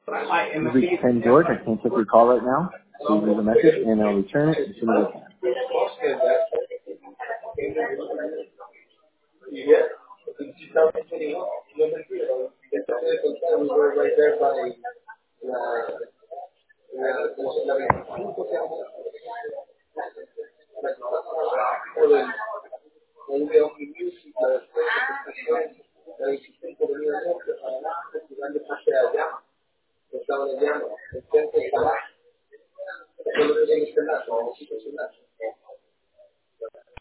You've reached Ken George. I can't take your call right now. Please leave a message and I'll return it as soon as I can.